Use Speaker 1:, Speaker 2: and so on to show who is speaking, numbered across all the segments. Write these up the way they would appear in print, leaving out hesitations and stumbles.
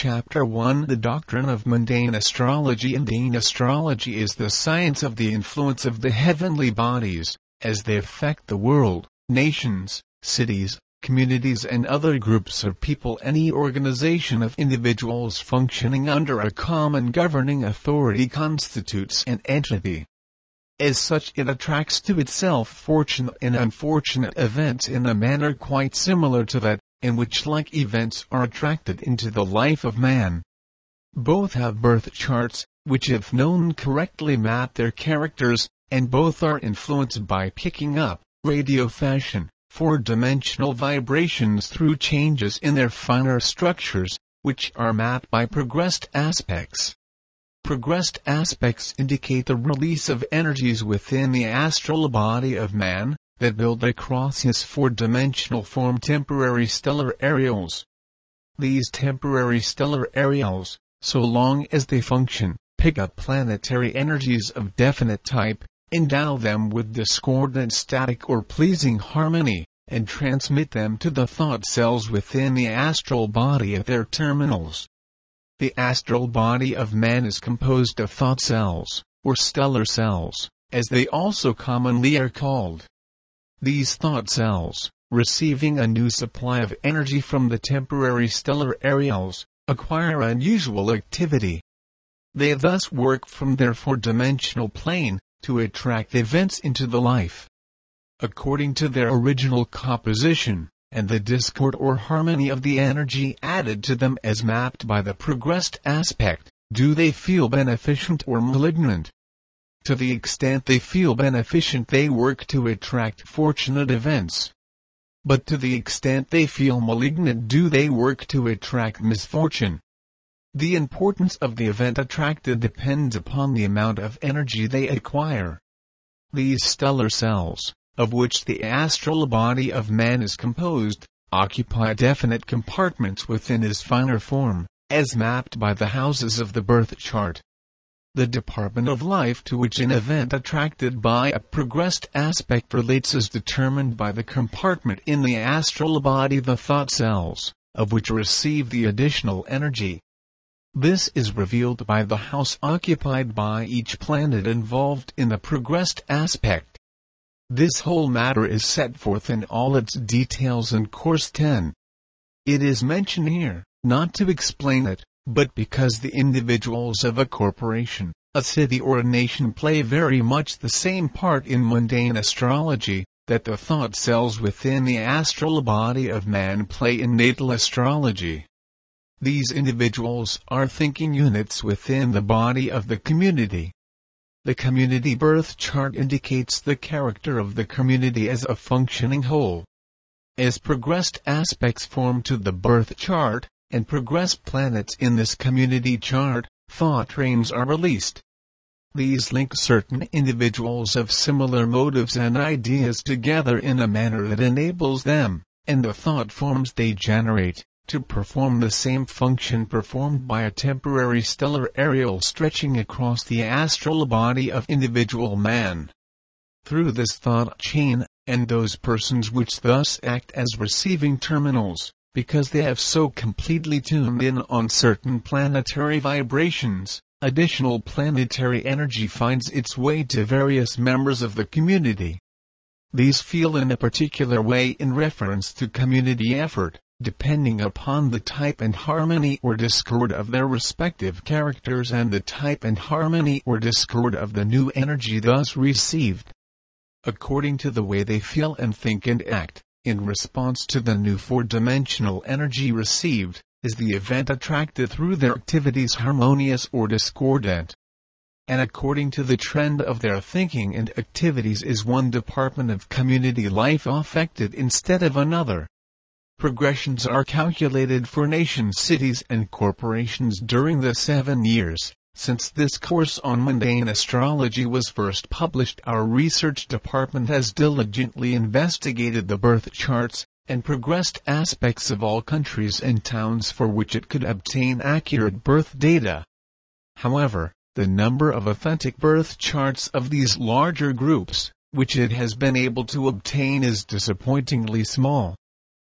Speaker 1: Chapter 1 The Doctrine of Mundane Astrology. Mundane astrology is the science of the influence of the heavenly bodies, as they affect the world, nations, cities, communities and other groups of people. Any organization of individuals functioning under a common governing authority constitutes an entity. As such, it attracts to itself fortunate and unfortunate events in a manner quite similar to that in which like events are attracted into the life of man. Both have birth charts, which if known correctly map their characters, and both are influenced by picking up, radio fashion, four-dimensional vibrations through changes in their finer structures, which are mapped by progressed aspects. Progressed aspects indicate the release of energies within the astral body of man, that build across his four-dimensional form temporary stellar areals. These temporary stellar areals, so long as they function, pick up planetary energies of definite type, endow them with discordant static or pleasing harmony, and transmit them to the thought cells within the astral body at their terminals. The astral body of man is composed of thought cells, or stellar cells, as they also commonly are called. These thought cells, receiving a new supply of energy from the temporary stellar areals, acquire unusual activity. They thus work from their four-dimensional plane, to attract events into the life. According to their original composition, and the discord or harmony of the energy added to them as mapped by the progressed aspect, do they feel beneficent or malignant? To the extent they feel beneficent, they work to attract fortunate events. But to the extent they feel malignant, do they work to attract misfortune? The importance of the event attracted depends upon the amount of energy they acquire. These stellar cells, of which the astral body of man is composed, occupy definite compartments within his finer form, as mapped by the houses of the birth chart. The department of life to which an event attracted by a progressed aspect relates is determined by the compartment in the astral body, the thought cells, of which receive the additional energy. This is revealed by the house occupied by each planet involved in the progressed aspect. This whole matter is set forth in all its details in Course 10. It is mentioned here, not to explain it, but because the individuals of a corporation, a city or a nation play very much the same part in mundane astrology, that the thought cells within the astral body of man play in natal astrology. These individuals are thinking units within the body of the community. The community birth chart indicates the character of the community as a functioning whole. As progressed aspects form to the birth chart, and progressed planets in this community chart, thought trains are released. These link certain individuals of similar motives and ideas together in a manner that enables them, and the thought forms they generate, to perform the same function performed by a temporary stellar areal stretching across the astral body of individual man. Through this thought chain, and those persons which thus act as receiving terminals, because they have so completely tuned in on certain planetary vibrations, additional planetary energy finds its way to various members of the community. These feel in a particular way in reference to community effort, depending upon the type and harmony or discord of their respective characters and the type and harmony or discord of the new energy thus received. According to the way they feel and think and act, in response to the new four-dimensional energy received, is the event attracted through their activities harmonious or discordant. And according to the trend of their thinking and activities is one department of community life affected instead of another. Progressions are calculated for nations, cities and corporations during the 7 years. Since this course on mundane astrology was first published, our research department has diligently investigated the birth charts and progressed aspects of all countries and towns for which it could obtain accurate birth data. However, the number of authentic birth charts of these larger groups, which it has been able to obtain, is disappointingly small.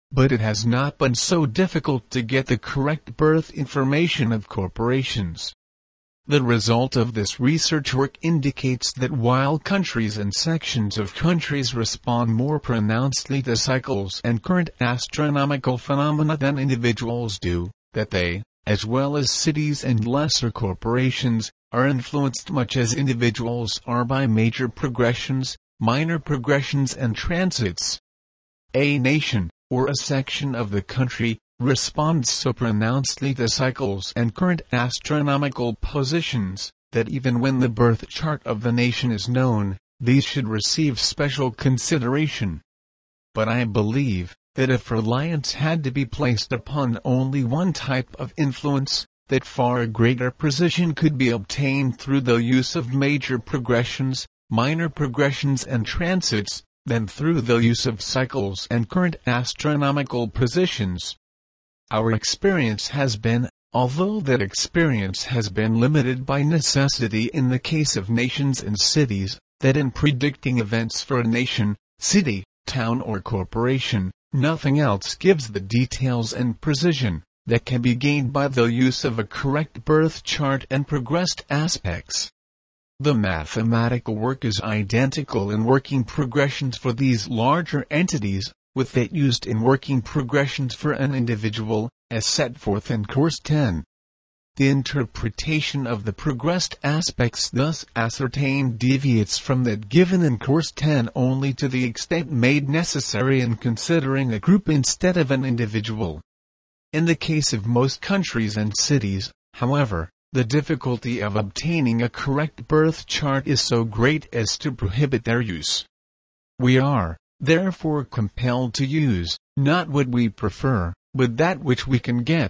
Speaker 1: but it has not been so difficult to get the correct birth information of corporations. The result of this research work indicates that while countries and sections of countries respond more pronouncedly to cycles and current astronomical phenomena than individuals do, that they, as well as cities and lesser corporations, are influenced much as individuals are by major progressions, minor progressions and transits. A nation, or a section of the country, responds so pronouncedly to cycles and current astronomical positions, that even when the birth chart of the nation is known, these should receive special consideration. But I believe that if reliance had to be placed upon only one type of influence, that far greater precision could be obtained through the use of major progressions, minor progressions and transits, than through the use of cycles and current astronomical positions. Our experience has been, although that experience has been limited by necessity in the case of nations and cities, that in predicting events for a nation, city, town or corporation, nothing else gives the details and precision that can be gained by the use of a correct birth chart and progressed aspects. The mathematical work is identical in working progressions for these larger entities, with that used in working progressions for an individual, as set forth in Course 10. The interpretation of the progressed aspects thus ascertained deviates from that given in Course 10 only to the extent made necessary in considering a group instead of an individual. In the case of most countries and cities, however, the difficulty of obtaining a correct birth chart is so great as to prohibit their use. We are, therefore, compelled to use, not what we prefer, but that which we can get.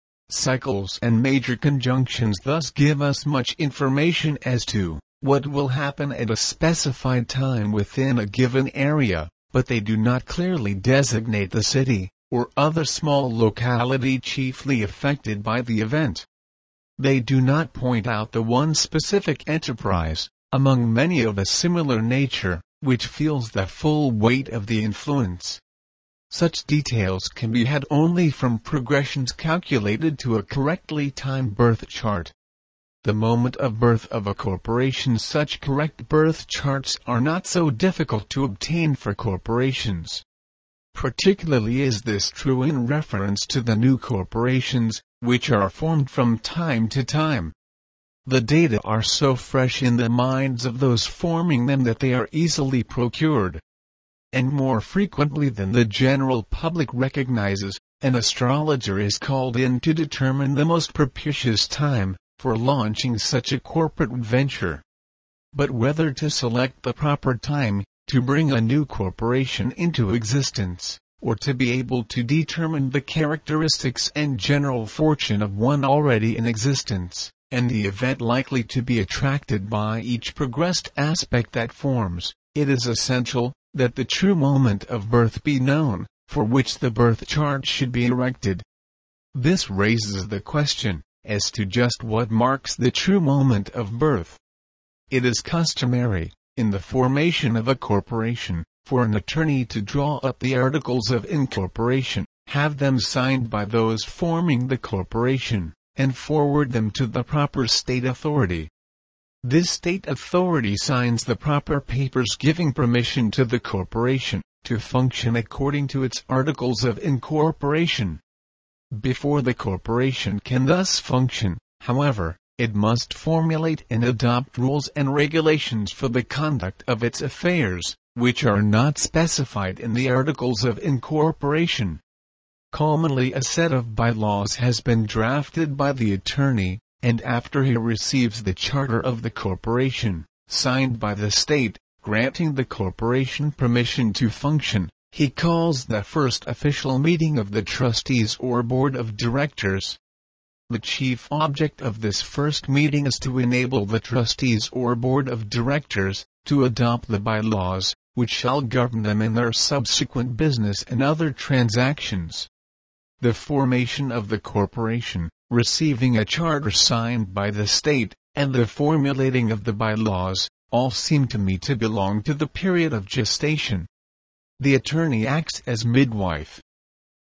Speaker 1: Cycles and major conjunctions thus give us much information as to what will happen at a specified time within a given area, but they do not clearly designate the city, or other small locality chiefly affected by the event. They do not point out the one specific enterprise, among many of a similar nature, which feels the full weight of the influence. Such details can be had only from progressions calculated to a correctly timed birth chart. The moment of birth of a corporation. Such correct birth charts are not so difficult to obtain for corporations. Particularly is this true in reference to the new corporations, which are formed from time to time. The data are so fresh in the minds of those forming them that they are easily procured. And more frequently than the general public recognizes, an astrologer is called in to determine the most propitious time for launching such a corporate venture. But whether to select the proper time to bring a new corporation into existence, or to be able to determine the characteristics and general fortune of one already in existence, and the event likely to be attracted by each progressed aspect that forms, it is essential that the true moment of birth be known, for which the birth chart should be erected. This raises the question as to just what marks the true moment of birth. It is customary, in the formation of a corporation, for an attorney to draw up the articles of incorporation, have them signed by those forming the corporation, and forward them to the proper state authority. This state authority signs the proper papers giving permission to the corporation to function according to its articles of incorporation. Before the corporation can thus function, however, it must formulate and adopt rules and regulations for the conduct of its affairs, which are not specified in the articles of incorporation. Commonly a set of bylaws has been drafted by the attorney, and after he receives the charter of the corporation, signed by the state, granting the corporation permission to function, he calls the first official meeting of the trustees or board of directors. The chief object of this first meeting is to enable the trustees or board of directors to adopt the bylaws, which shall govern them in their subsequent business and other transactions. The formation of the corporation, receiving a charter signed by the state, and the formulating of the bylaws, all seem to me to belong to the period of gestation. The attorney acts as midwife.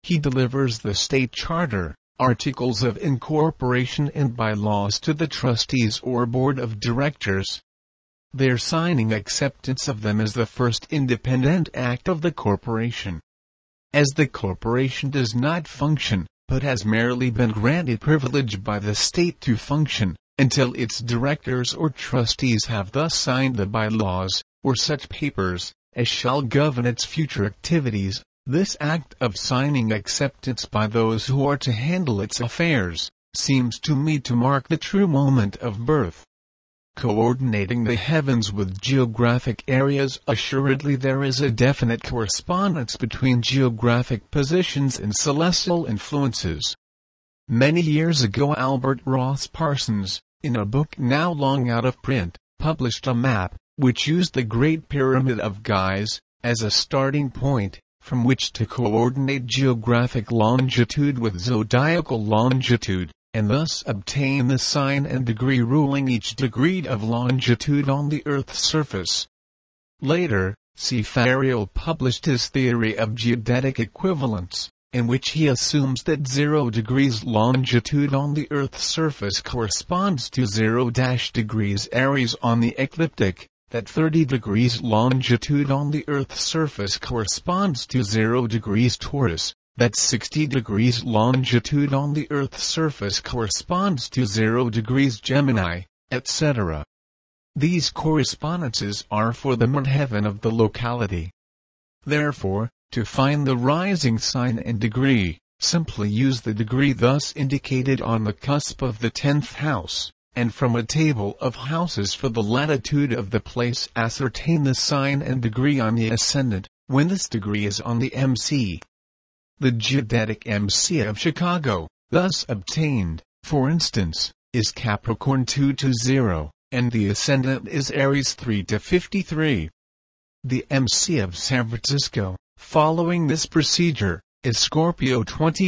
Speaker 1: he delivers the state charter, articles of incorporation and bylaws to the trustees or board of directors. Their signing acceptance of them is the first independent act of the corporation. As the corporation does not function, but has merely been granted privilege by the state to function, until its directors or trustees have thus signed the bylaws, or such papers, as shall govern its future activities, this act of signing acceptance by those who are to handle its affairs, seems to me to mark the true moment of birth. Coordinating the heavens with geographic areas. Assuredly there is a definite correspondence between geographic positions and celestial influences. Many years ago Albert Ross Parsons, in a book now long out of print, published a map, which used the Great Pyramid of Giza as a starting point, from which to coordinate geographic longitude with zodiacal longitude, and thus obtain the sign and degree ruling each degree of longitude on the Earth's surface. Later, C. Fariel published his theory of geodetic equivalence, in which he assumes that 0 degrees longitude on the Earth's surface corresponds to 0 degrees Aries on the ecliptic, that 30 degrees longitude on the Earth's surface corresponds to 0 degrees Taurus, that 60 degrees longitude on the Earth's surface corresponds to 0 degrees Gemini, etc. These correspondences are for the midheaven of the locality. Therefore, to find the rising sign and degree, simply use the degree thus indicated on the cusp of the 10th house, and from a table of houses for the latitude of the place ascertain the sign and degree on the ascendant, when this degree is on the MC. The geodetic MC of Chicago, thus obtained, for instance, is Capricorn 2-0, and the ascendant is Aries 3-53. The MC of San Francisco, following this procedure, is Scorpio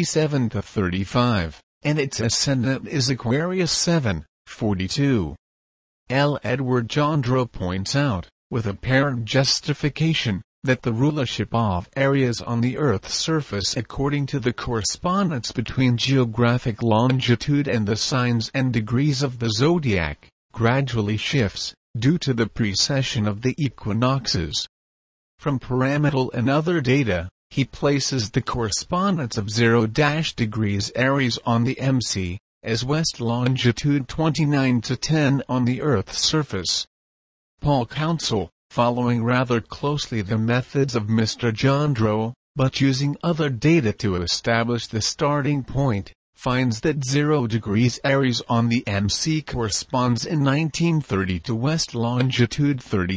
Speaker 1: 27-35, and its ascendant is Aquarius 7-42. L. Edward Jandreau points out, with apparent justification, that the rulership of areas on the Earth's surface according to the correspondence between geographic longitude and the signs and degrees of the zodiac, gradually shifts, due to the precession of the equinoxes. From pyramidal and other data, he places the correspondence of 0 degrees Aries on the MC, as west longitude 29-10 on the Earth's surface. Paul Council, following rather closely the methods of Mr. Jandreau, but using other data to establish the starting point, finds that 0 degrees Aries on the MC corresponds in 1930 to west longitude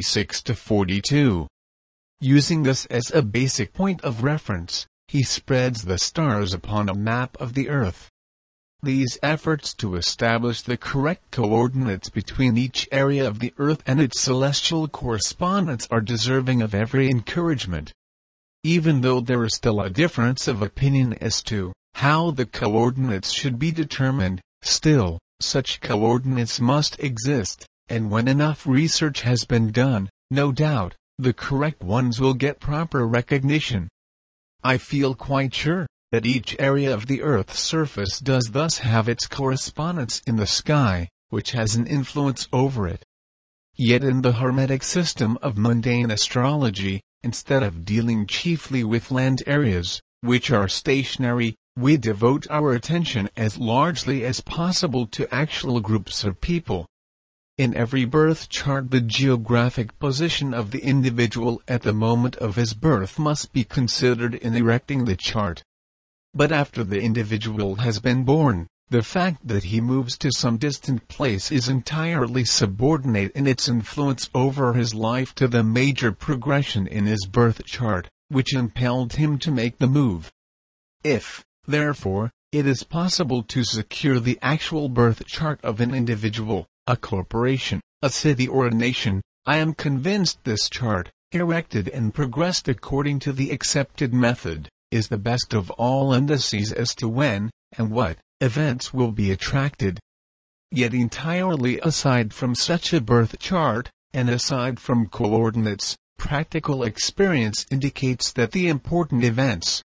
Speaker 1: 36-42. Using this as a basic point of reference, he spreads the stars upon a map of the Earth. These efforts to establish the correct coordinates between each area of the Earth and its celestial correspondents are deserving of every encouragement. Even though there is still a difference of opinion as to how the coordinates should be determined, still, such coordinates must exist, and when enough research has been done, no doubt, the correct ones will get proper recognition. I feel quite sure that each area of the Earth's surface does thus have its correspondence in the sky, which has an influence over it. Yet in the Hermetic system of mundane astrology, instead of dealing chiefly with land areas, which are stationary, we devote our attention as largely as possible to actual groups of people. In every birth chart the geographic position of the individual at the moment of his birth must be considered in erecting the chart. But after the individual has been born, the fact that he moves to some distant place is entirely subordinate in its influence over his life to the major progression in his birth chart, which impelled him to make the move. If, therefore, it is possible to secure the actual birth chart of an individual, a corporation, a city or a nation, I am convinced this chart, erected and progressed according to the accepted method, is the best of all indices as to when, and what, events will be attracted. Yet entirely aside from such a birth chart, and aside from coordinates, practical experience indicates that the important events,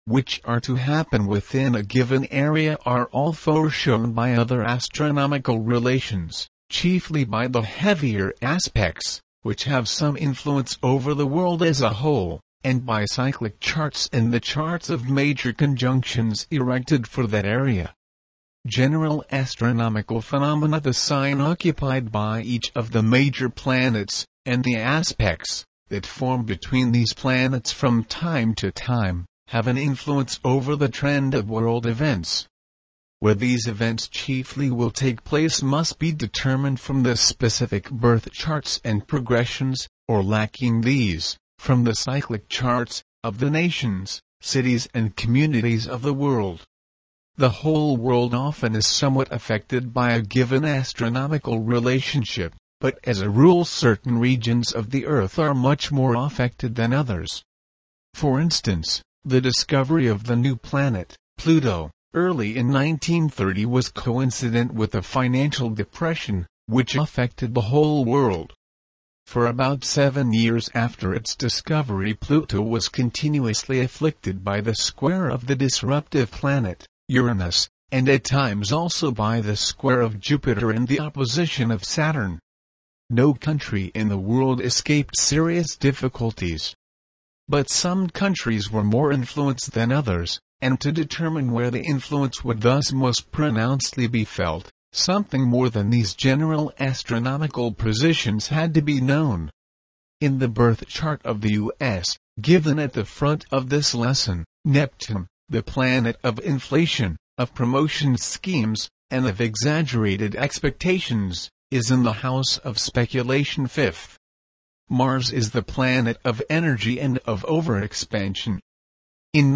Speaker 1: which are to happen within a given area, are all foreshown by other astronomical relations, chiefly by the heavier aspects, which have some influence over the world as a whole, and by cyclic charts and the charts of major conjunctions erected for that area. General astronomical phenomena, the sign occupied by each of the major planets, and the aspects that form between these planets from time to time, have an influence over the trend of world events. Where these events chiefly will take place must be determined from the specific birth charts and progressions, or lacking these, from the cyclic charts of the nations, cities and communities of the world. The whole world often is somewhat affected by a given astronomical relationship, but as a rule certain regions of the Earth are much more affected than others. For instance, the discovery of the new planet, Pluto, early in 1930 was coincident with a financial depression, which affected the whole world. For about 7 years after its discovery, Pluto was continuously afflicted by the square of the disruptive planet, Uranus, and at times also by the square of Jupiter and the opposition of Saturn. No country in the world escaped serious difficulties. But some countries were more influenced than others, and to determine where the influence would thus most pronouncedly be felt, something more than these general astronomical positions had to be known. In the birth chart of the U.S., given at the front of this lesson, Neptune, the planet of inflation, of promotion schemes, and of exaggerated expectations, is in the house of speculation 5th. Mars is the planet of energy and of overexpansion. In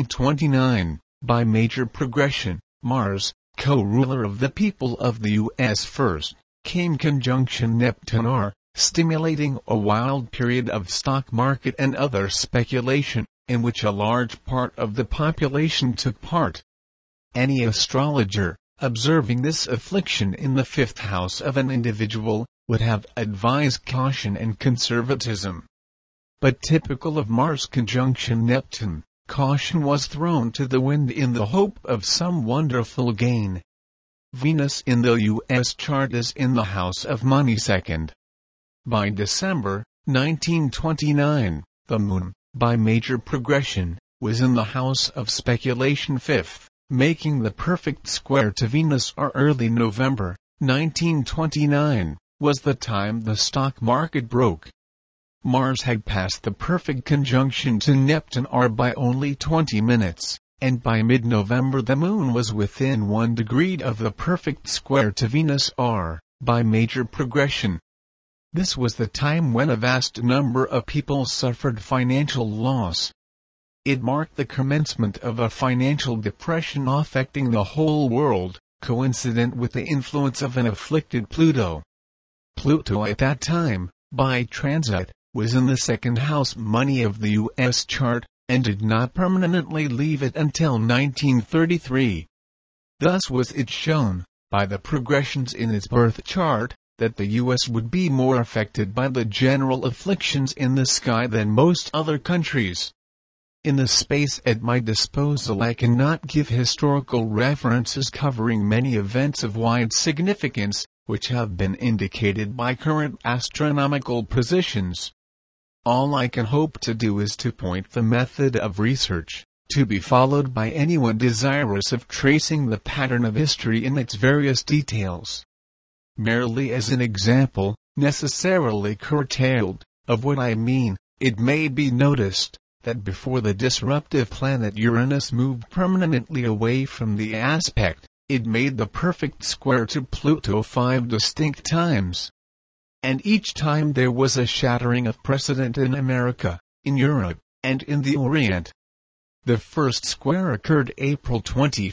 Speaker 1: 1929, by major progression, Mars, co-ruler of the people of the U.S. first, came conjunction Neptune, stimulating a wild period of stock market and other speculation, in which a large part of the population took part. Any astrologer, observing this affliction in the 5th house of an individual, would have advised caution and conservatism. But typical of Mars conjunction Neptune, caution was thrown to the wind in the hope of some wonderful gain. Venus in the U.S. chart is in the house of money 2nd. By December 1929, the Moon, by major progression, was in the house of speculation 5th, making the perfect square to Venus. Early November 1929 was the time the stock market broke. Mars had passed the perfect conjunction to Neptune by only 20 minutes, and by mid-November the Moon was within 1 degree of the perfect square to Venus by major progression. This was the time when a vast number of people suffered financial loss. It marked the commencement of a financial depression affecting the whole world, coincident with the influence of an afflicted Pluto. Pluto at that time, by transit, was in the 2nd house money of the U.S. chart, and did not permanently leave it until 1933. Thus was it shown, by the progressions in its birth chart, that the U.S. would be more affected by the general afflictions in the sky than most other countries. In the space at my disposal I cannot give historical references covering many events of wide significance, which have been indicated by current astronomical positions. All I can hope to do is to point the method of research, to be followed by anyone desirous of tracing the pattern of history in its various details. Merely as an example, necessarily curtailed, of what I mean, it may be noticed that before the disruptive planet Uranus moved permanently away from the aspect, it made the perfect square to Pluto 5 distinct times. And each time there was a shattering of precedent in America, in Europe, and in the Orient. The first square occurred April 21,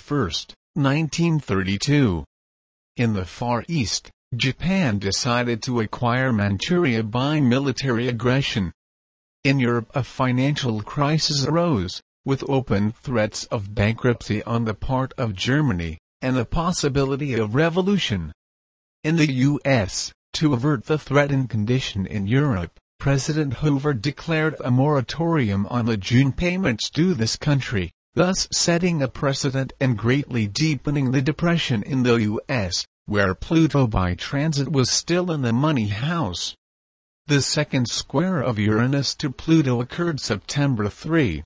Speaker 1: 1932. In the Far East, Japan decided to acquire Manchuria by military aggression. In Europe a financial crisis arose, with open threats of bankruptcy on the part of Germany, and the possibility of revolution. In the U.S., to avert the threatened condition in Europe, President Hoover declared a moratorium on the June payments due this country, thus setting a precedent and greatly deepening the depression in the U.S., where Pluto by transit was still in the money house. The second square of Uranus to Pluto occurred September 3,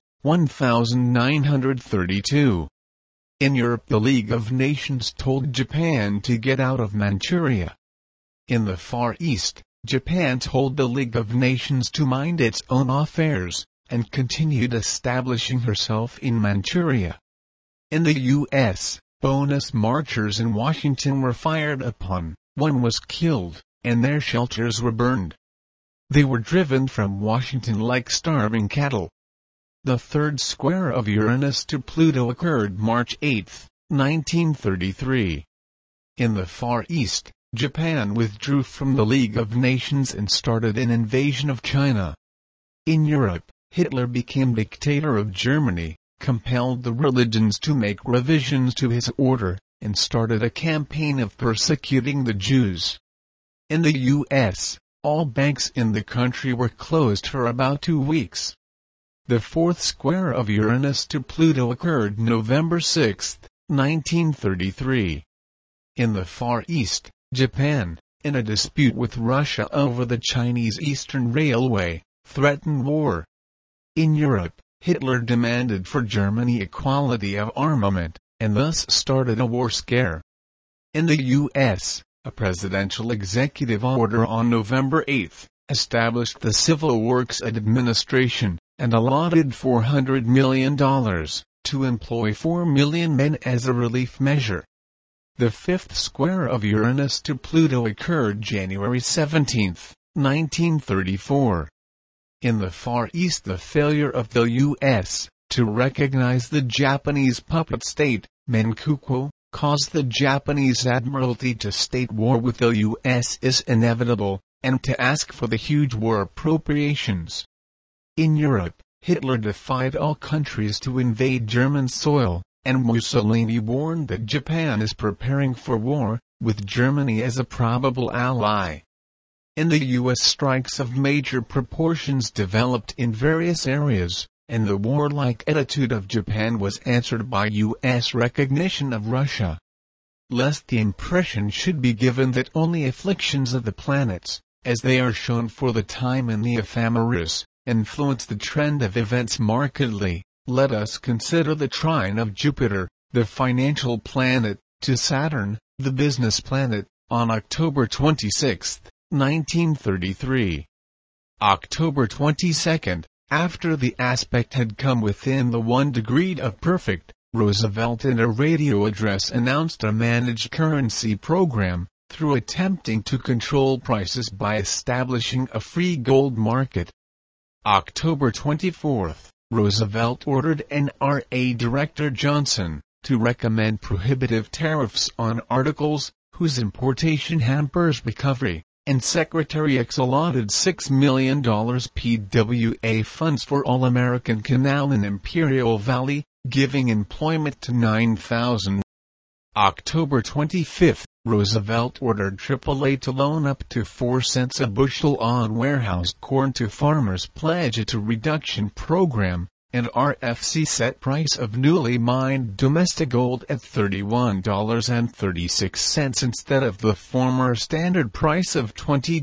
Speaker 1: 1932. In Europe, the League of Nations told Japan to get out of Manchuria. In the Far East, Japan told the League of Nations to mind its own affairs, and continued establishing herself in Manchuria. In the U.S., bonus marchers in Washington were fired upon, one was killed, and their shelters were burned. They were driven from Washington like starving cattle. The third square of Uranus to Pluto occurred March 8, 1933. In the Far East, Japan withdrew from the League of Nations and started an invasion of China. In Europe, Hitler became dictator of Germany, compelled the religions to make revisions to his order, and started a campaign of persecuting the Jews. In the U.S., all banks in the country were closed for about 2 weeks. The fourth square of Uranus to Pluto occurred November 6, 1933. In the Far East, Japan, in a dispute with Russia over the Chinese Eastern Railway, threatened war. In Europe, Hitler demanded for Germany equality of armament, and thus started a war scare. In the U.S., a presidential executive order on November 8 established the Civil Works Administration, and allotted $400 million to employ 4 million men as a relief measure. The fifth square of Uranus to Pluto occurred January 17, 1934. In the Far East, the failure of the U.S. to recognize the Japanese puppet state, Manchukuo, caused the Japanese Admiralty to state war with the U.S. is inevitable, and to ask for the huge war appropriations. In Europe, Hitler defied all countries to invade German soil, and Mussolini warned that Japan is preparing for war, with Germany as a probable ally. In the U.S., strikes of major proportions developed in various areas, and the warlike attitude of Japan was answered by U.S. recognition of Russia. Lest the impression should be given that only afflictions of the planets, as they are shown for the time in the ephemeris, influence the trend of events markedly, let us consider the trine of Jupiter, the financial planet, to Saturn, the business planet, on October 26, 1933. October 22, after the aspect had come within the 1 degree of perfect, Roosevelt in a radio address announced a managed currency program, through attempting to control prices by establishing a free gold market. October 24, Roosevelt ordered NRA Director Johnson to recommend prohibitive tariffs on articles whose importation hampers recovery, and Secretary X allotted $6 million PWA funds for All-American Canal in Imperial Valley, giving employment to 9,000. October 25, Roosevelt ordered AAA to loan up to 4 cents a bushel on warehoused corn to farmers, pledge it to reduction program, and RFC set price of newly mined domestic gold at $31.36 instead of the former standard price of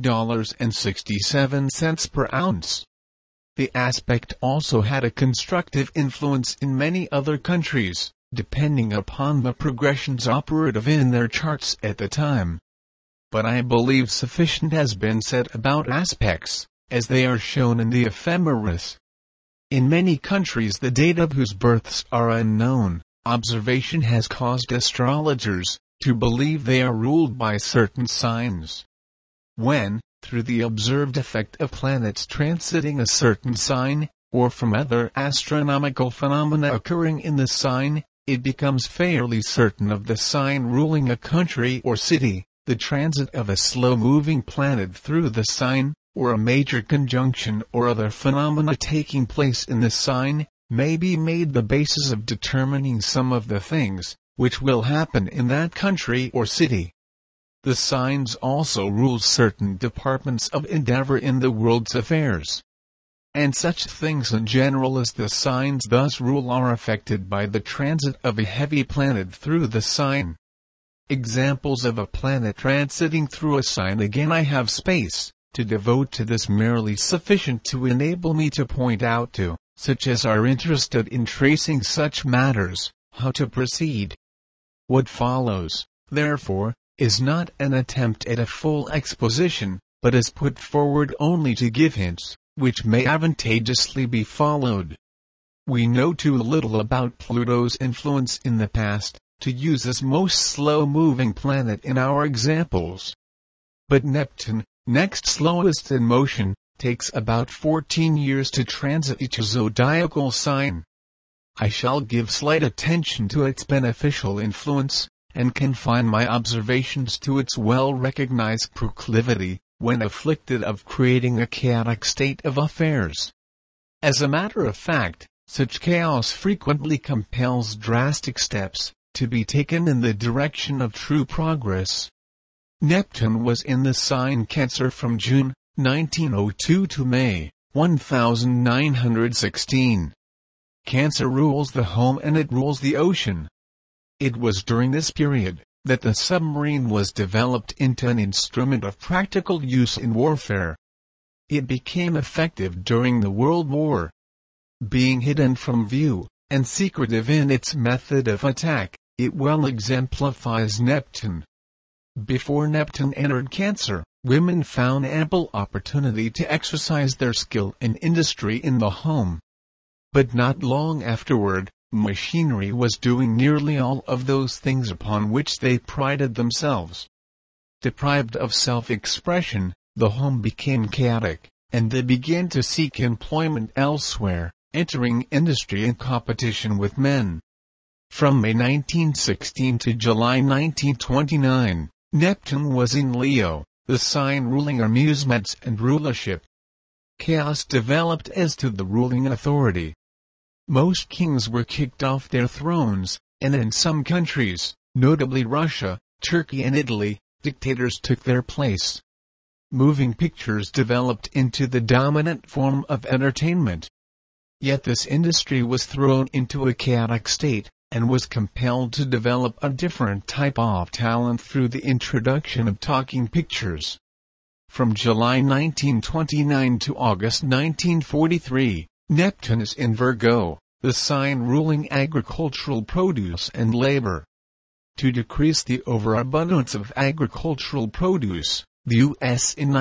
Speaker 1: $20.67 per ounce. The aspect also had a constructive influence in many other countries, depending upon the progressions operative in their charts at the time. But I believe sufficient has been said about aspects, as they are shown in the ephemeris. In many countries the date of whose births are unknown, observation has caused astrologers to believe they are ruled by certain signs. When, through the observed effect of planets transiting a certain sign, or from other astronomical phenomena occurring in the sign, it becomes fairly certain of the sign ruling a country or city, the transit of a slow-moving planet through the sign, or a major conjunction or other phenomena taking place in the sign, may be made the basis of determining some of the things which will happen in that country or city. The signs also rule certain departments of endeavor in the world's affairs. and such things in general as the signs thus rule are affected by the transit of a heavy planet through the sign. Examples of a planet transiting through a sign. Again, I have space to devote to this merely sufficient to enable me to point out to such as are interested in tracing such matters, how to proceed. What follows, therefore, is not an attempt at a full exposition, but is put forward only to give hints, which may advantageously be followed. We know too little about Pluto's influence in the past, to use this most slow-moving planet in our examples. But Neptune, next slowest in motion, takes about 14 years to transit each zodiacal sign. I shall give slight attention to its beneficial influence, and confine my observations to its well-recognized proclivity, when afflicted of creating a chaotic state of affairs. As a matter of fact, such chaos frequently compels drastic steps to be taken in the direction of true progress. Neptune was in the sign Cancer from June 1902 to May 1916. Cancer rules the home and it rules the ocean. It was during this period that the submarine was developed into an instrument of practical use in warfare. It became effective during the World War. Being hidden from view, and secretive in its method of attack, it well exemplifies Neptune. Before Neptune entered Cancer, women found ample opportunity to exercise their skill and industry in the home. But not long afterward, machinery was doing nearly all of those things upon which they prided themselves. Deprived of self-expression, the home became chaotic, and they began to seek employment elsewhere, entering industry in competition with men. From May 1916 to July 1929, Neptune was in Leo, the sign ruling amusements and rulership. Chaos developed as to the ruling authority. Most kings were kicked off their thrones, and in some countries, notably Russia, Turkey and Italy, dictators took their place. Moving pictures developed into the dominant form of entertainment. Yet this industry was thrown into a chaotic state, and was compelled to develop a different type of talent through the introduction of talking pictures. From July 1929 to August 1943, Neptune is in Virgo, the sign ruling agricultural produce and labor. To decrease the overabundance of agricultural produce, the U.S. in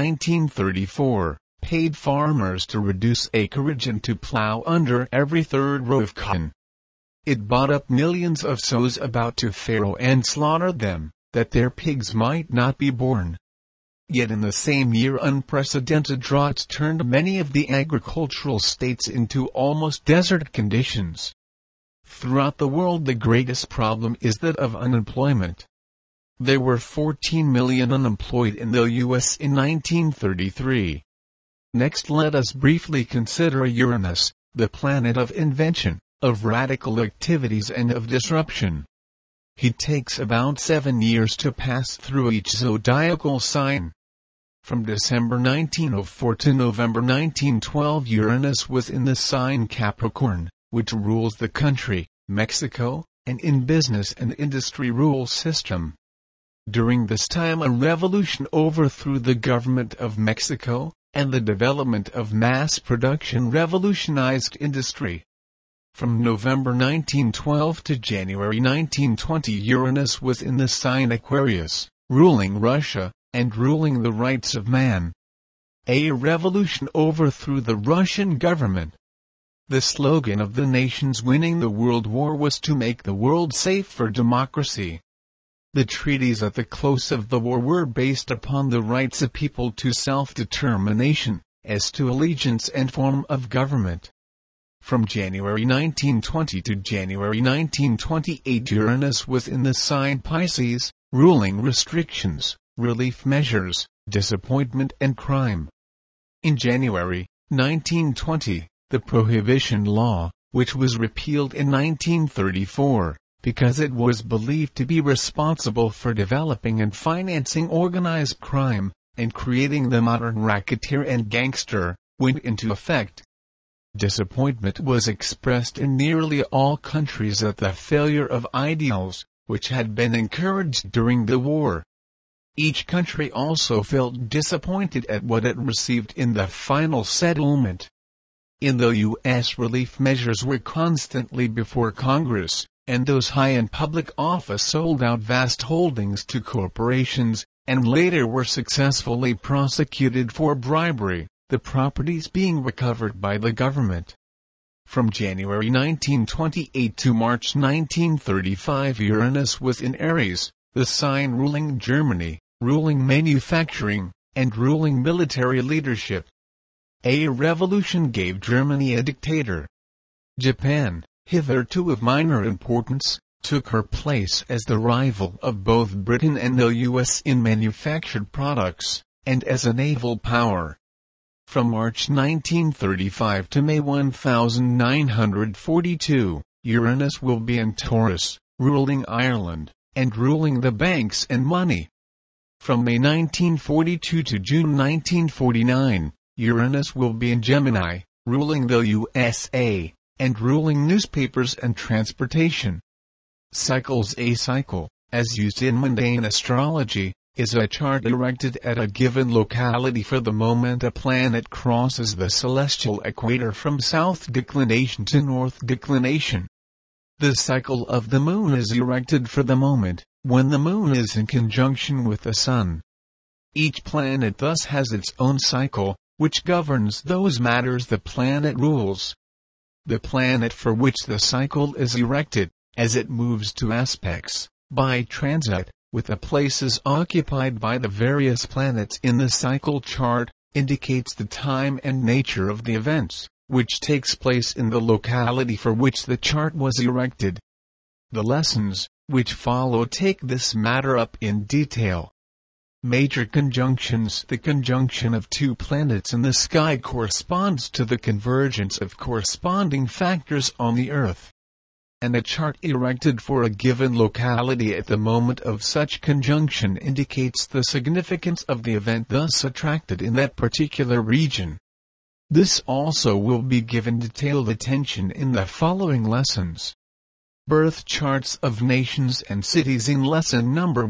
Speaker 1: 1934 paid farmers to reduce acreage and to plow under every third row of cotton. It bought up millions of sows about to farrow and slaughtered them, that their pigs might not be born. Yet in the same year unprecedented droughts turned many of the agricultural states into almost desert conditions. Throughout the world the greatest problem is that of unemployment. There were 14 million unemployed in the U.S. in 1933. Next let us briefly consider Uranus, the planet of invention, of radical activities and of disruption. He takes about 7 years to pass through each zodiacal sign. From December 1904 to November 1912 Uranus was in the sign Capricorn, which rules the country, Mexico, and in business and industry rule system. During this time a revolution overthrew the government of Mexico, and the development of mass production revolutionized industry. From November 1912 to January 1920 Uranus was in the sign Aquarius, ruling Russia, and ruling the rights of man. A revolution overthrew the Russian government. The slogan of the nations winning the World War was to make the world safe for democracy. The treaties at the close of the war were based upon the rights of people to self-determination, as to allegiance and form of government. From January 1920 to January 1928 Uranus was in the sign Pisces, ruling restrictions, relief measures, disappointment and crime. In January 1920, the Prohibition Law, which was repealed in 1934, because it was believed to be responsible for developing and financing organized crime, and creating the modern racketeer and gangster, went into effect. Disappointment was expressed in nearly all countries at the failure of ideals, which had been encouraged during the war. Each country also felt disappointed at what it received in the final settlement. In the U.S., relief measures were constantly before Congress, and those high in public office sold out vast holdings to corporations, and later were successfully prosecuted for bribery, the properties being recovered by the government. From January 1928 to March 1935, Uranus was in Aries, the sign ruling Germany, ruling manufacturing, and ruling military leadership. A revolution gave Germany a dictator. Japan, hitherto of minor importance, took her place as the rival of both Britain and the U.S. in manufactured products, and as a naval power. From March 1935 to May 1942, Uranus will be in Taurus, ruling Ireland, and ruling the banks and money. From May 1942 to June 1949, Uranus will be in Gemini, ruling the USA, and ruling newspapers and transportation. Cycles. A cycle, as used in mundane astrology, is a chart erected at a given locality for the moment a planet crosses the celestial equator from south declination to north declination. The cycle of the moon is erected for the moment, when the moon is in conjunction with the sun. Each planet thus has its own cycle, which governs those matters the planet rules. The planet for which the cycle is erected, as it moves to aspects, by transit, with the places occupied by the various planets in the cycle chart, indicates the time and nature of the events, which takes place in the locality for which the chart was erected. The lessons, which follow, take this matter up in detail. Major conjunctions. The conjunction of two planets in the sky corresponds to the convergence of corresponding factors on the Earth. And a chart erected for a given locality at the moment of such conjunction indicates the significance of the event thus attracted in that particular region. This also will be given detailed attention in the following lessons. Birth charts of nations and cities in lesson number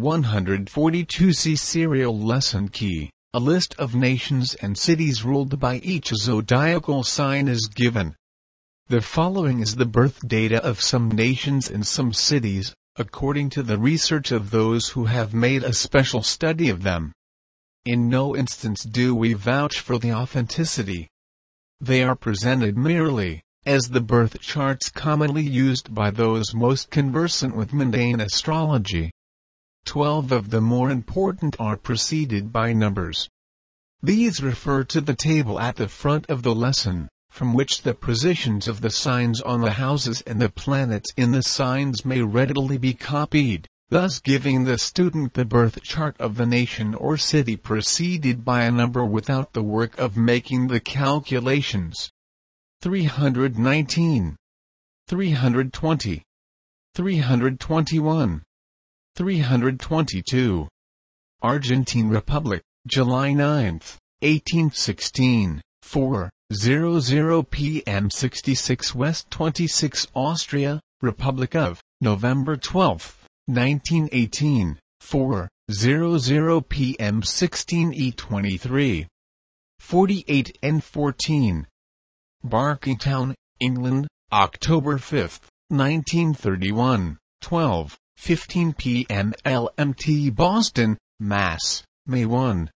Speaker 1: 142. See serial lesson key. A list of nations and cities ruled by each zodiacal sign is given. The following is the birth data of some nations and some cities, according to the research of those who have made a special study of them. In no instance do we vouch for the authenticity. They are presented merely as the birth charts commonly used by those most conversant with mundane astrology. 12 of the more important are preceded by numbers. These refer to the table at the front of the lesson, from which the positions of the signs on the houses and the planets in the signs may readily be copied, thus giving the student the birth chart of the nation or city preceded by a number without the work of making the calculations. 319, 320, 321, 322. Argentine Republic, July 9, 1816, 4:00 p.m. 66 West 26 Austria, Republic of, November 12, 1918, 4:00 p.m. 16E23. 48 and 14. Barkingtown, England, October 5, 1931, 12:15 p.m. LMT. Boston, Mass., May 1,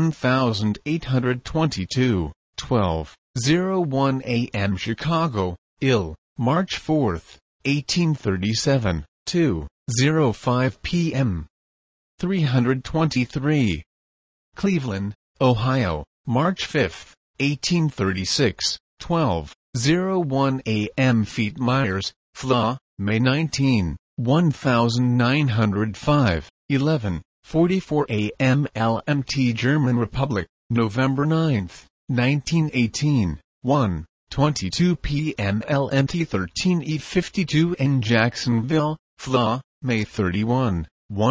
Speaker 1: 1822, 12:01 a.m. Chicago, Ill., March 4, 1837, 2:05 p.m. 323. Cleveland, Ohio, March 5, 1836, 12:01 a.m. Fort Myers, FLA, May 19, 1905, 11:44 a.m. LMT. German Republic, November 9, 1918, 1:22 p.m. LMT. 13E52 in Jacksonville, FLA, May 31,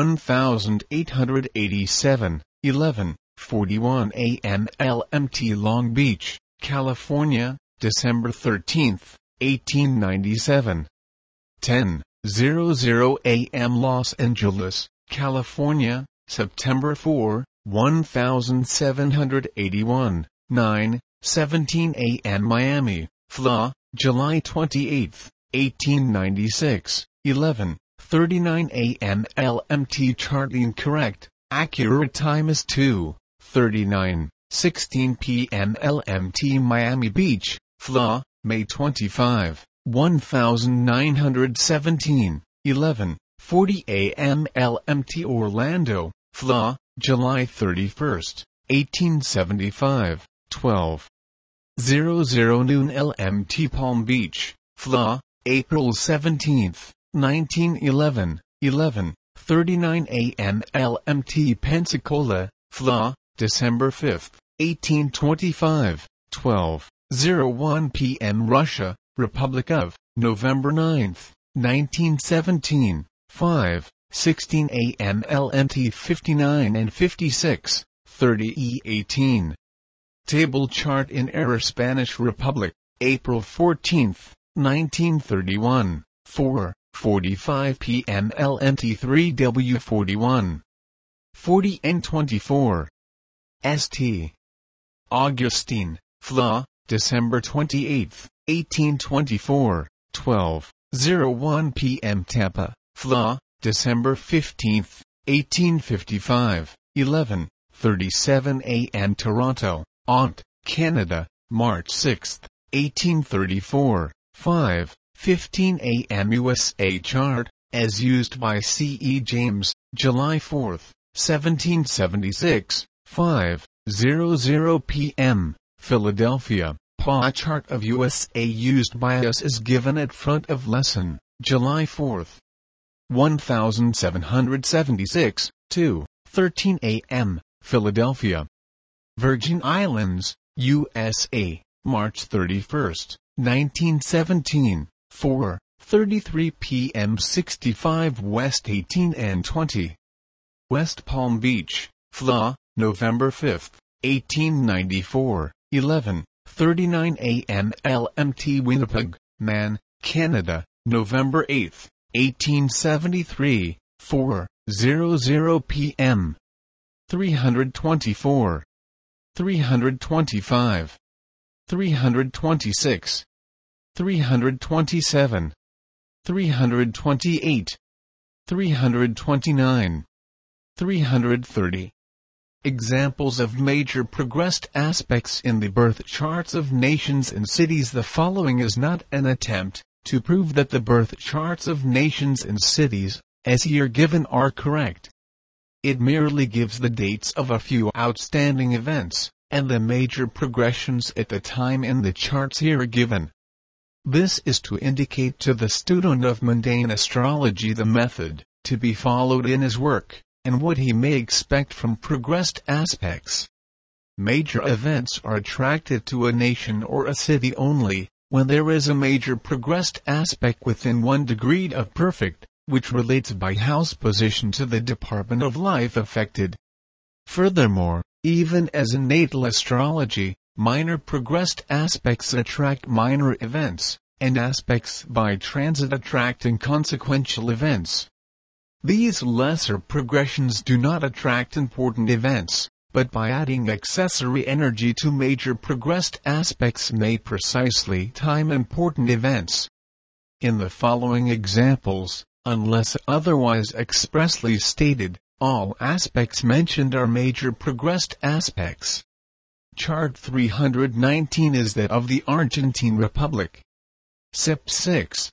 Speaker 1: 1887, 11:41 a.m. LMT. Long Beach, California, December 13, 1897. 10:00 a.m. Los Angeles, California, September 4, 1781. 9:17 a.m. Miami, FLA, July 28, 1896. 11:39 a.m. LMT chart incorrect, accurate time is 2:39:16 p.m. LMT Miami Beach, FLA, May 25, 1917. 11:40 a.m. LMT Orlando, FLA, July 31, 1875. 12:00 noon LMT Palm Beach, FLA, April 17, 1911. 11:39 a.m. LMT Pensacola, FLA, December 5, 1825. 12:01 p.m. Russia, Republic of, November 9, 1917. 5:16 a.m. LMT 59 and 56, 30 E18. Table chart in Era Spanish Republic, April 14, 1931. 4:45 p.m. LMT 3W41. 40 and 24. St. Augustine, FLA, December 28, 1824. 12:01 p.m. Tampa, FLA, December 15, 1855. 11:37 a.m. Toronto, Ont, Canada, March 6, 1834. 5:15 a.m. USA chart, as used by C.E. James, July 4, 1776. 5:00 p.m. Philadelphia, PA chart of USA used by us is given at front of lesson, July 4, 1776. 2:13 a.m. Philadelphia, Virgin Islands, USA, March 31, 1917. 4:33 p.m. 65 West 18 and 20. West Palm Beach, FLA, November 5, 1894. 11:39 a.m. LMT Winnipeg, Man, Canada, November 8, 1873. 4:00 p.m. 324. 325. 326. 327. 328. 329. 330. Examples of major progressed aspects in the birth charts of nations and cities. The following is not an attempt to prove that the birth charts of nations and cities, as here given, are correct. It merely gives the dates of a few outstanding events, and the major progressions at the time in the charts here given. This is to indicate to the student of mundane astrology the method to be followed in his work, and what he may expect from progressed aspects. Major events are attracted to a nation or a city only when there is a major progressed aspect within 1 degree of perfect, which relates by house position to the department of life affected. Furthermore, even as in natal astrology, minor progressed aspects attract minor events, and aspects by transit attract inconsequential events. These lesser progressions do not attract important events, but by adding accessory energy to major progressed aspects may precisely time important events. In the following examples, unless otherwise expressly stated, all aspects mentioned are major progressed aspects. Chart 319 is that of the Argentine Republic. Sep 6,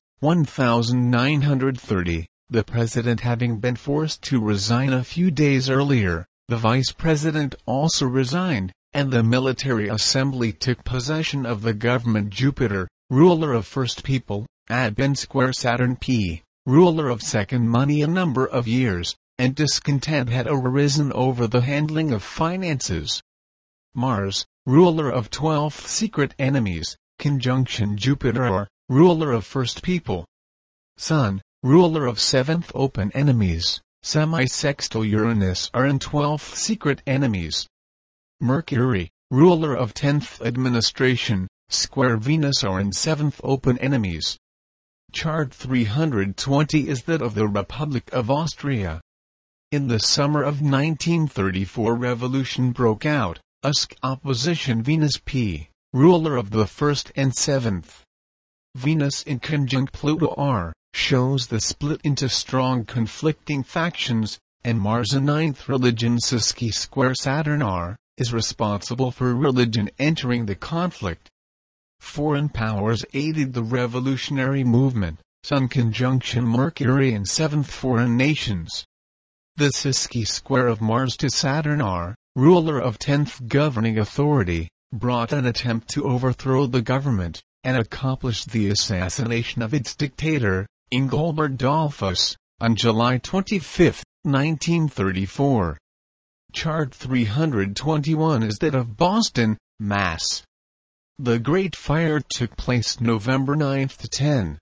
Speaker 1: 1930, the president having been forced to resign a few days earlier, the vice president also resigned, and the military assembly took possession of the government. Jupiter, ruler of first people, advent square Saturn P, ruler of second money. A number of years, and discontent had arisen over the handling of finances. Mars, ruler of 12th secret enemies, conjunction Jupiter, ruler of first people. Sun, ruler of 7th open enemies, semi-sextile Uranus are in 12th secret enemies. Mercury, ruler of 10th administration, square Venus are in 7th open enemies. Chart 320 is that of the Republic of Austria. In the summer of 1934 revolution broke out, USC opposition Venus P, ruler of the 1st and 7th. Venus in conjunct Pluto R, shows the split into strong conflicting factions, and Mars in 9th religion Siski square Saturn R, is responsible for religion entering the conflict. Foreign powers aided the revolutionary movement, Sun conjunction Mercury in 7th foreign nations. The Siski square of Mars to Saturn R, ruler of 10th governing authority, brought an attempt to overthrow the government, and accomplished the assassination of its dictator, Engelbert Dollfuss, on July 25, 1934. Chart 321 is that of Boston, Mass. The Great Fire took place November 9 to 10,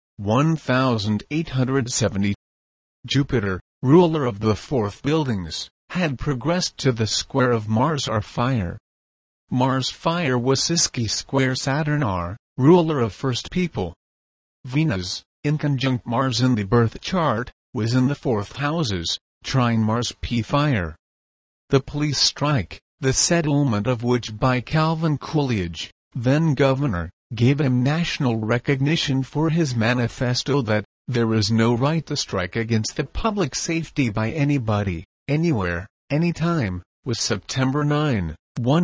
Speaker 1: 1870. Jupiter, ruler of the 4th buildings, had progressed to the square of Mars R fire. Mars fire was Siski square Saturn R, ruler of 1st people. Venus, in conjunct Mars in the birth chart, was in the 4th houses, trine Mars P fire. The police strike, the settlement of which by Calvin Coolidge, then governor, gave him national recognition for his manifesto that there is no right to strike against the public safety by anybody, anywhere, anytime, was September 9,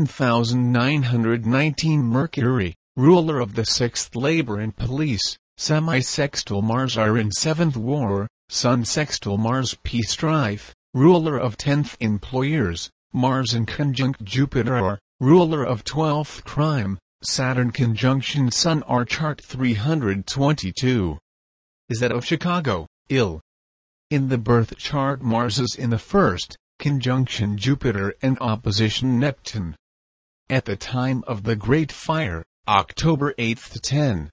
Speaker 1: 1919. Mercury, ruler of the 6th labor and police, semi-sextile Mars R in 7th war, Sun sextile Mars P strife, ruler of 10th employers, Mars in conjunct Jupiter R, ruler of 12th crime, Saturn conjunction Sun R. Chart 322 is that of Chicago, Ill. In the birth chart Mars is in the 1st, conjunction Jupiter and opposition Neptune. At the time of the Great Fire, October 8 to 10,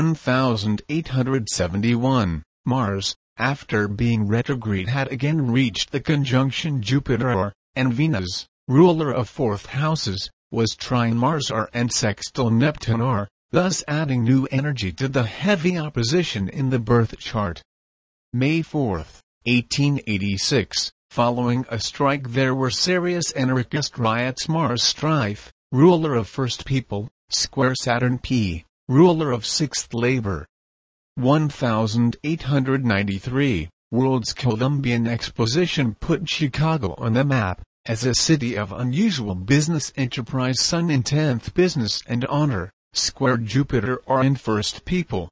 Speaker 1: 1871, Mars, after being retrograde had again reached the conjunction Jupiter R, and Venus, ruler of 4th houses, was trine Mars R and sextile Neptune R, thus adding new energy to the heavy opposition in the birth chart. May 4, 1886, following a strike there were serious anarchist riots. Mars strife, ruler of 1st people, square Saturn P, ruler of 6th labor. 1893, World's Columbian Exposition put Chicago on the map, as a city of unusual business enterprise. Sun in 10th business and honor, square Jupiter R in 1st people.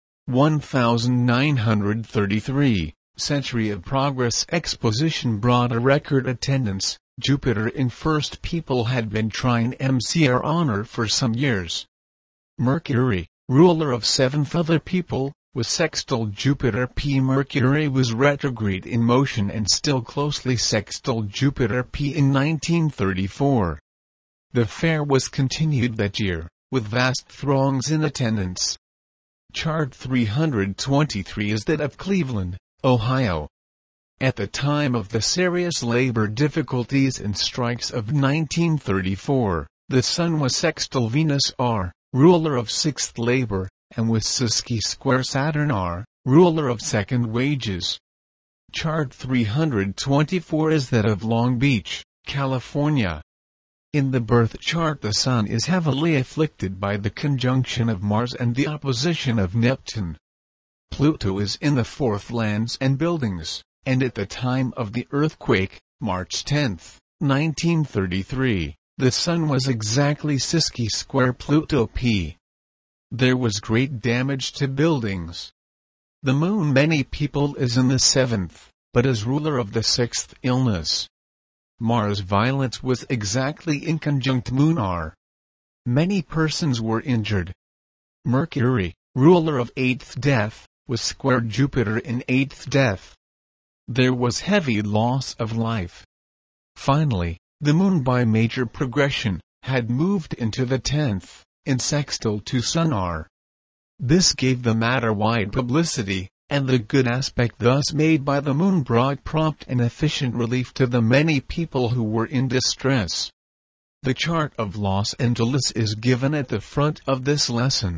Speaker 1: 1933, Century of Progress Exposition brought a record attendance. Jupiter in 1st people had been trine MCR honor for some years. Mercury, ruler of 7th other people, was sextile Jupiter P. Mercury was retrograde in motion and still closely sextile Jupiter P. in 1934. The fair was continued that year, with vast throngs in attendance. Chart 323 is that of Cleveland, Ohio. At the time of the serious labor difficulties and strikes of 1934, the Sun was sextile Venus R, ruler of 6th labor, and with Siski square Saturn R, ruler of 2nd wages. Chart 324 is that of Long Beach, California. In the birth chart the Sun is heavily afflicted by the conjunction of Mars and the opposition of Neptune. Pluto is in the 4th lands and buildings, and at the time of the earthquake, March 10, 1933, the Sun was exactly Siski square Pluto P. There was great damage to buildings. The Moon many people is in the 7th, but is ruler of the 6th illness. Mars violence was exactly in conjunct Moon R. Many persons were injured. Mercury, ruler of 8th death, was square Jupiter in 8th death. There was heavy loss of life. Finally, the Moon by major progression, had moved into the 10th. In sextile to Sun R. This gave the matter wide publicity, and the good aspect thus made by the Moon brought prompt and efficient relief to the many people who were in distress. The chart of Los Angeles is given at the front of this lesson.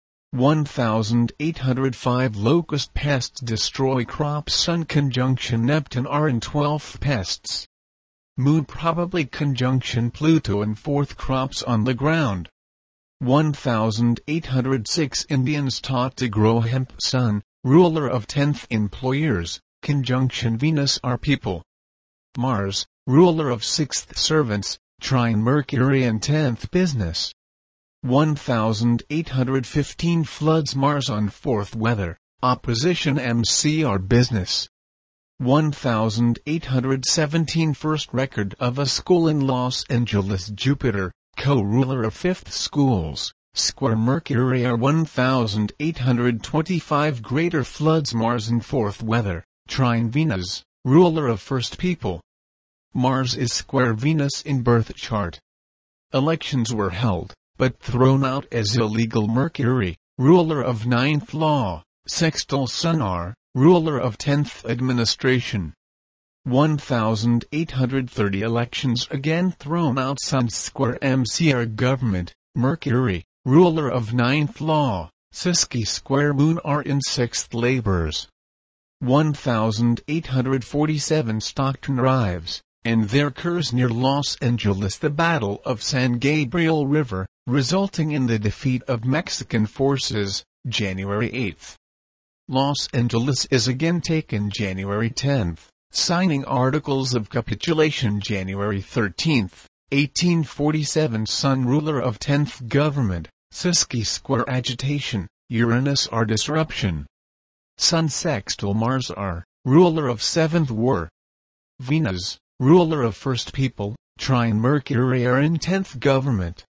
Speaker 1: 1805 locust pests destroy crops. Sun conjunction Neptune are in 12th pests. Moon probably conjunction Pluto in 4th crops on the ground. 1806 Indians taught to grow hemp. Sun, ruler of 10th employers, conjunction Venus are people. Mars, ruler of 6th servants, trine Mercury in 10th business. 1815 floods. Mars on 4th weather, opposition MCR business. 1817 first record of a school in Los Angeles. Jupiter, co-ruler of 5th schools, square Mercury are 1825 greater floods. Mars in 4th weather, trine Venus, ruler of 1st people. Mars is square Venus in birth chart. Elections were held, but thrown out as illegal. Mercury, ruler of 9th law, sextile Sun are, ruler of 10th administration. 1830 elections again thrown out. Sun square MCR government, Mercury, ruler of 9th law, Siski square Moon are in 6th labors. 1847 Stockton arrives, and there occurs near Los Angeles the Battle of San Gabriel River, resulting in the defeat of Mexican forces, January 8. Los Angeles is again taken January 10, signing articles of capitulation January 13, 1847. Sun ruler of 10th government, Siski square agitation, Uranus are disruption. Sun sextile Mars are, ruler of 7th war. Venus, ruler of 1st people, trine Mercury are in 10th government.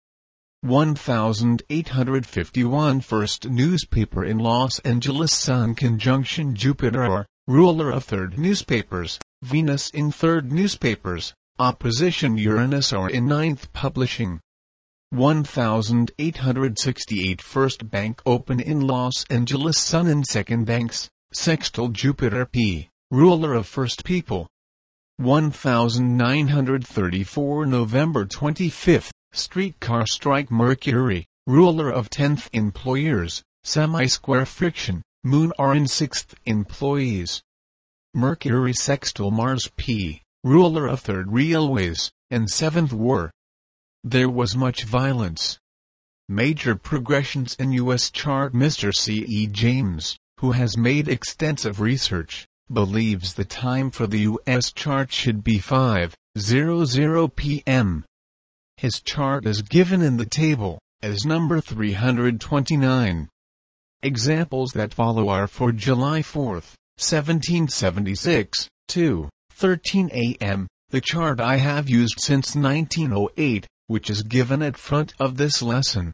Speaker 1: 1851 first newspaper in Los Angeles. Sun conjunction Jupiter are, ruler of 3rd newspapers, Venus in 3rd newspapers, opposition Uranus are in 9th publishing. 1868 first bank open in Los Angeles. Sun in 2nd banks, sextile Jupiter P, ruler of 1st people. 1934 November 25, streetcar strike Mercury, ruler of 10th employers, semi-square friction, Moon are in 6th employees. Mercury sextile Mars P, ruler of 3rd railways, and 7th war. There was much violence. Major progressions in U.S. chart. Mr. C.E. James, who has made extensive research, believes the time for the U.S. chart should be 5:00 p.m. His chart is given in the table, as number 329. Examples that follow are for July 4, 1776, 2:13 a.m., the chart I have used since 1908, which is given at front of this lesson.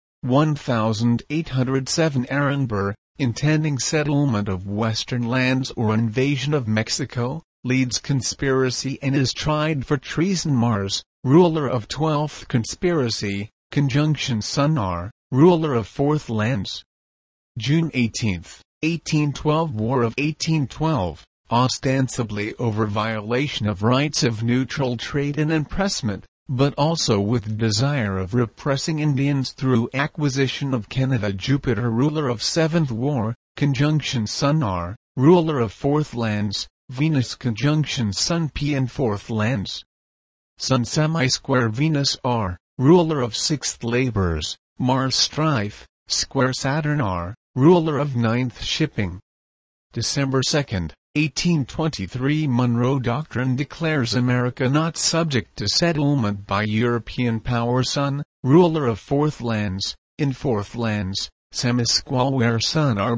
Speaker 1: 1807 Aaron Burr, intending settlement of western lands or invasion of Mexico, leads conspiracy and is tried for treason. Mars, ruler of 12th conspiracy, conjunction Sun are, ruler of 4th lands. June 18, 1812 War of 1812, ostensibly over violation of rights of neutral trade and impressment, but also with desire of repressing Indians through acquisition of Canada. Jupiter ruler of 7th war, conjunction Sun are, ruler of 4th lands, Venus conjunction Sun P in 4th lands. Sun semi-square Venus are, ruler of 6th labors, Mars strife, square Saturn are, ruler of 9th shipping. December 2, 1823 Monroe Doctrine declares America not subject to settlement by European power. Sun, ruler of 4th lands, in 4th lands, semisquare where Sun are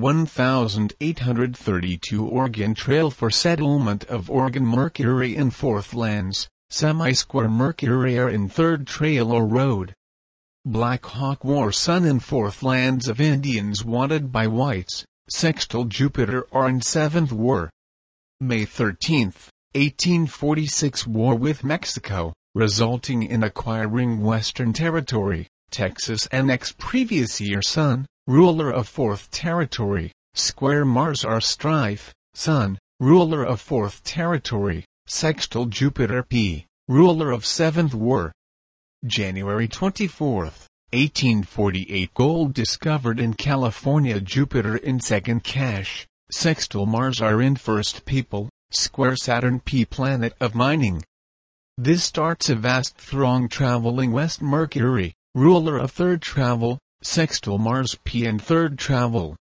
Speaker 1: 1832 Oregon Trail for settlement of Oregon. Mercury in 4th lands, semi-square Mercury are in 3rd trail or road. Black Hawk War Sun in 4th lands of Indians wanted by whites, sextile Jupiter are in 7th war. May 13, 1846 War with Mexico, resulting in acquiring Western Territory, Texas annex previous year. Sun, ruler of 4th territory, square Mars are strife, Sun, ruler of 4th territory, sextile Jupiter P, ruler of 7th war. January 24, 1848 Gold discovered in California. Jupiter in second cache, sextile Mars are in first people, square Saturn P planet of mining. This starts a vast throng traveling west. Mercury, ruler of third travel, sextile Mars P and third travel.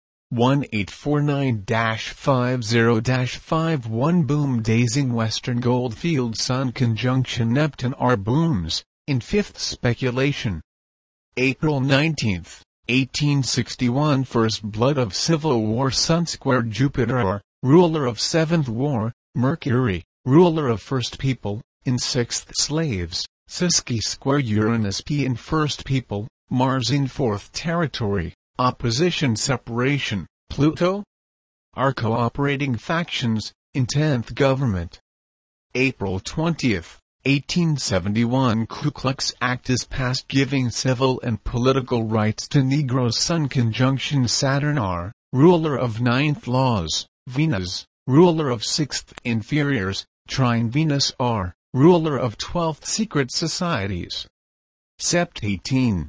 Speaker 1: 1849-50-51 Boom dazing western goldfield. Sun conjunction Neptune are booms, in fifth speculation. April 19, 1861 First blood of civil war. Sun square Jupiter R, ruler of seventh war, Mercury, ruler of first people, in sixth slaves, Siski square Uranus P in first people, Mars in fourth territory, opposition separation, Pluto are cooperating factions, in 10th government. April 20, 1871 Ku Klux Act is passed giving civil and political rights to Negroes. Sun conjunction Saturn R, ruler of ninth laws, Venus, ruler of sixth inferiors, trine Venus R, ruler of 12th secret societies. Sept 18,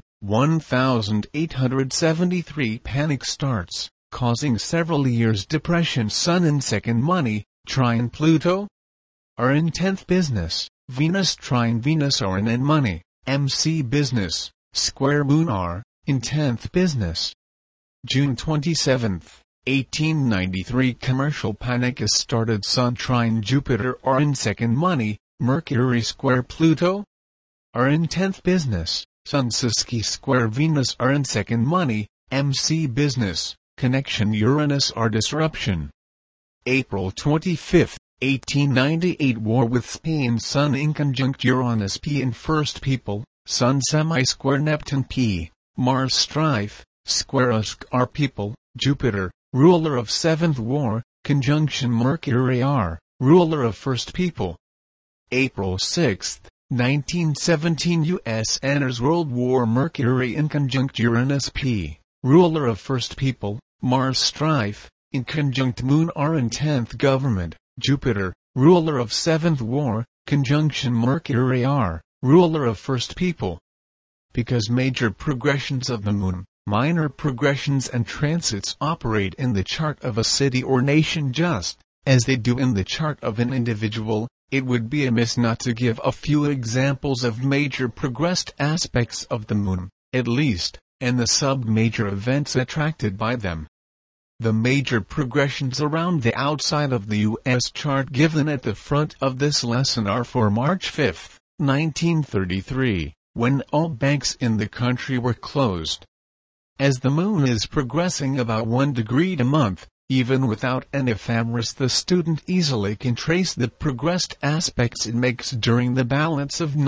Speaker 1: 1873 Panic starts, causing several years depression. Sun in second money, trine Pluto are in 10th business, Venus trine Venus are in money, MC business, square Moon are, in 10th business. June 27, 1893 Commercial panic is started. Sun trine Jupiter are in second money, Mercury square Pluto are in 10th business, Sun Siski square Venus are in second money, MC business, connection Uranus are disruption. April 25, 1898 War with Spain. Sun in conjunct Uranus P in first people, Sun semi-square Neptune P, Mars strife, square Usk are people, Jupiter, ruler of seventh war, conjunction Mercury R, ruler of first people. April 6, 1917 U.S. enters World War. Mercury in conjunct Uranus P, ruler of first people, Mars strife, in conjunct Moon R in 10th government, Jupiter, ruler of seventh war, conjunction Mercury R, ruler of first people. Because major progressions of the Moon, minor progressions and transits operate in the chart of a city or nation just as they do in the chart of an individual, it would be amiss not to give a few examples of major progressed aspects of the Moon, at least, and the sub-major events attracted by them. The major progressions around the outside of the U.S. chart given at the front of this lesson are for March 5, 1933, when all banks in the country were closed. As the Moon is progressing about 1 degree a month, even without an ephemeris, the student easily can trace the progressed aspects it makes during the balance of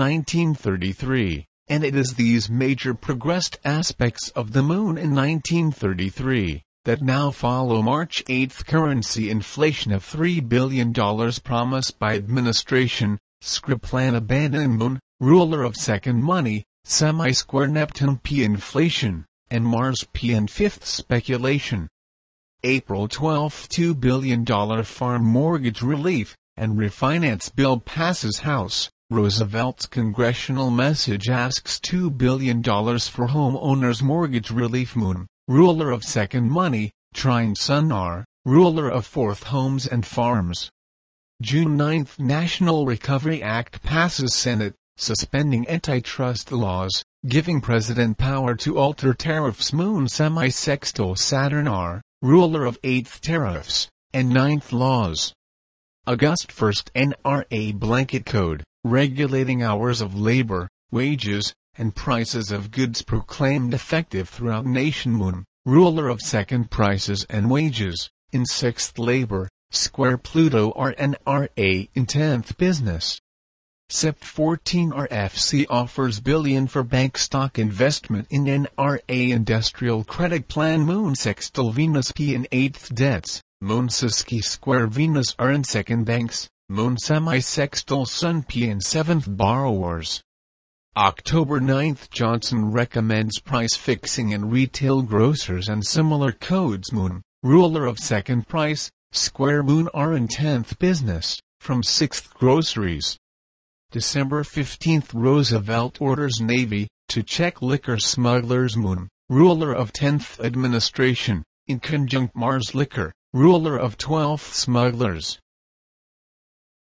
Speaker 1: 1933, and it is these major progressed aspects of the Moon in 1933 that now follow March 8 currency inflation of $3 billion promised by administration, script plan abandon Moon, ruler of second money, semi-square Neptune P inflation, and Mars P and fifth speculation. April 12 $2 billion farm mortgage relief and refinance bill passes House. Roosevelt's congressional message asks $2 billion for homeowners mortgage relief. Moon, ruler of second money, trine Sun R, ruler of fourth homes and farms. June 9 National Recovery Act passes Senate, suspending antitrust laws, giving President power to alter tariffs. Moon semi-sextile Saturn R, ruler of 8th tariffs, and 9th laws. August 1 NRA blanket code, regulating hours of labor, wages, and prices of goods proclaimed effective throughout nation. Moon, ruler of second prices and wages, in 6th labor, square Pluto R NRA in 10th business. Sept 14 RFC offers billion for bank stock investment in NRA industrial credit plan. Moon sextile Venus P in 8th debts, Moon Siski square Venus R in 2nd banks, Moon semi-sextile Sun P in 7th borrowers. October 9 Johnson recommends price fixing in retail grocers and similar codes. Moon, ruler of second price, square Moon R in 10th business, from 6th groceries. December 15, Roosevelt orders Navy to check liquor smugglers. Moon, ruler of 10th administration, in conjunct Mars Liquor, ruler of 12th smugglers.